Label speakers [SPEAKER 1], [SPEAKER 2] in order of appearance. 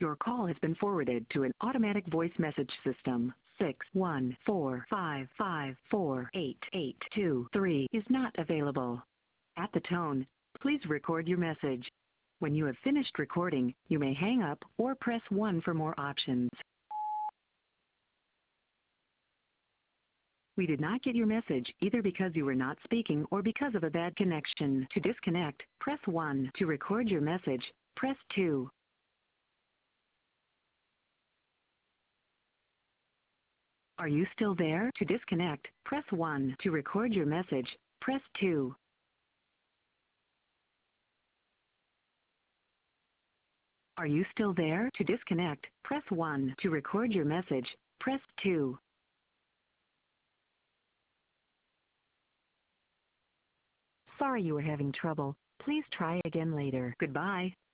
[SPEAKER 1] Your call has been forwarded to an automatic voice message system. 614554882 is not available. At the tone, please record your message. When you have finished recording, you may hang up or press 1 for more options. We did not get your message either because you were not speaking or because of a bad connection. To disconnect, press 1. To record your message, press 2. Are you still there? To disconnect, press 1. To record your message, press 2. Are you still there? To disconnect, press 1. To record your message, press 2. Sorry you were having trouble. Please try again later. Goodbye.